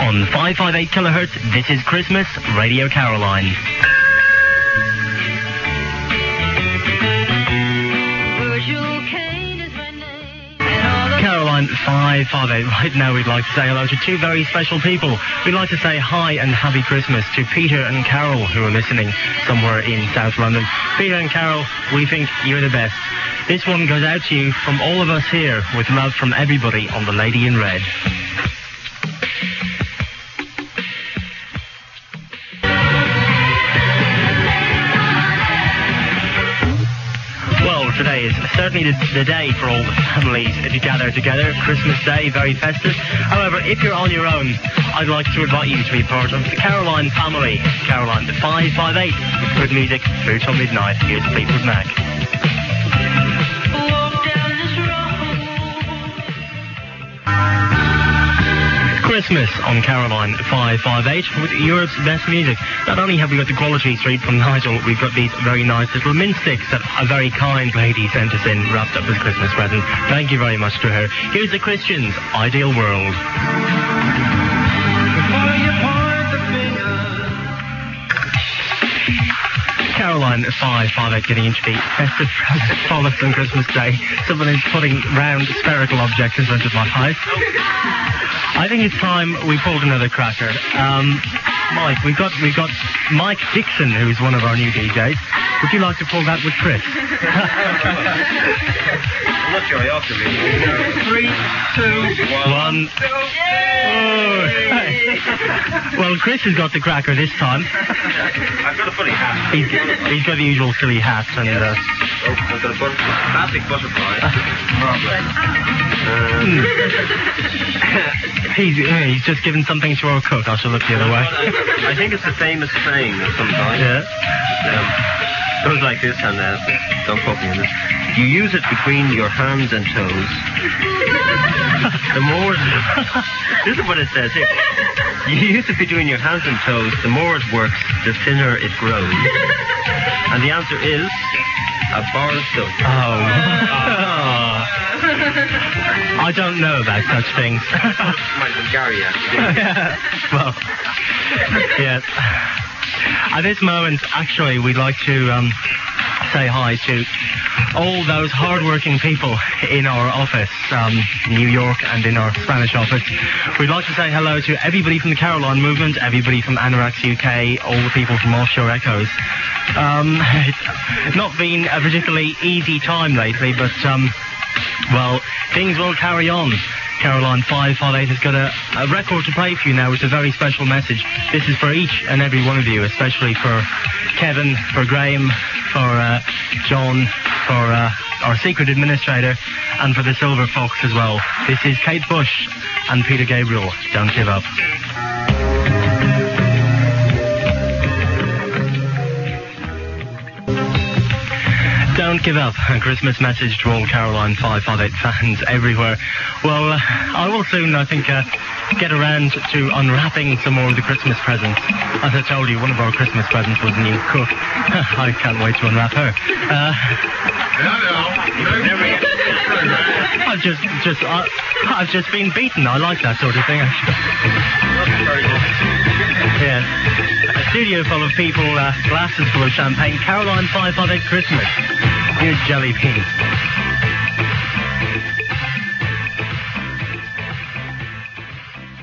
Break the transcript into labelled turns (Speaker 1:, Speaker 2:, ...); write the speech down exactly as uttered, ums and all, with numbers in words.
Speaker 1: On five five eight kilohertz, this is Christmas Radio Caroline. Caroline five five eight. Right now we'd like to say hello to two very special people. We'd like to say hi and happy Christmas to Peter and Carol, who are listening somewhere in South London. Peter and Carol, we think you're the best. This one goes out to you from all of us here, with love from everybody on the Lady in Red. Today is certainly the, the day for all the families to gather together. Christmas Day, very festive. However, if you're on your own, I'd like to invite you to be part of the Caroline family. Caroline five five eight, with good music through till midnight. Here's Fleetwood Mac. Christmas on Caroline five five eight with Europe's best music. Not only have we got the Quality Street from Nigel, we've got these very nice little mint sticks that a very kind lady sent us in, wrapped up as Christmas present. Thank you very much to her. Here's the Christians' Ideal World. Caroline five five eight getting into the festive frolics on Christmas Day. Someone is putting round spherical objects in front of my eyes. I think it's time we pulled another cracker. Um, Mike, we've got we've got Mike Dixon, who's one of our new D Js. Would you like to pull that with Chris?
Speaker 2: I'm not sure I ought to be.
Speaker 1: Three, two, one. Oh. Well, Chris has got the cracker this time.
Speaker 2: I've got a funny hat.
Speaker 1: He's, he's got the usual silly hat and. Uh,
Speaker 2: oh, I've got a but- classic butterfly.
Speaker 1: um. he's, uh, he's just given something to our cook. I shall look the other way.
Speaker 2: I think it's a famous saying of some kind.
Speaker 1: Yeah.
Speaker 2: Um, goes like this, and uh, don't quote me on this. You use it between your hands and toes. The more... This is what it says here. You use it between your hands and toes. The more it works, the thinner it grows. And the answer is... a bar of soap.
Speaker 1: Oh. oh. I don't know about such things.
Speaker 2: Might have been Gary, actually.
Speaker 1: Well, yeah. At this moment, actually, we'd like to um, say hi to all those hard-working people in our office, um, New York, and in our Spanish office. We'd like to say hello to everybody from the Caroline movement, everybody from Anorax U K, all the people from Offshore Echoes. Um, it's not been a particularly easy time lately, but, um, well, things will carry on. Caroline five five eight has got a, a record to play for you now. It's a very special message. This is for each and every one of you, especially for Kevin, for Graham, for uh, John, for uh, our secret administrator, and for the Silver Fox as well. This is Kate Bush and Peter Gabriel. Don't give up. Don't give up. A Christmas message to all Caroline five five eight fans everywhere. Well, uh, I will soon, I think, uh, get around to unwrapping some more of the Christmas presents. As I told you, one of our Christmas presents was a new cook. I can't wait to unwrap her. Uh, I've just, just, uh, I've just been beaten. I like that sort of thing, actually. Yeah. A studio full of people, uh, glasses full of champagne. Caroline five five eight Christmas. Here's Jelly Bean.